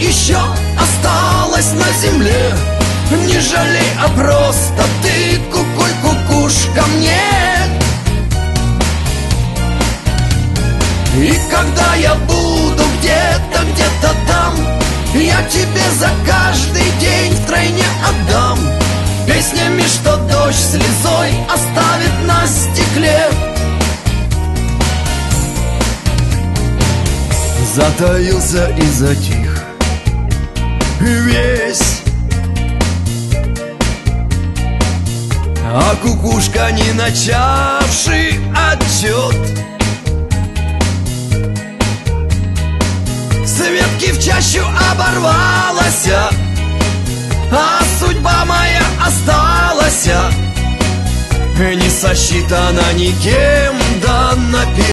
еще осталось на земле. Не жалей, а просто ты кукуй, кукушка мне. И когда я буду где-то там, я тебе за каждый день втройне отдам. Песнями, что дождь слезой оставит на стекле. Затаился и затих весь, а кукушка, не начавший отчет, с ветки в чащу оборвалась, а судьба моя осталась не сосчитана никем, да наперед.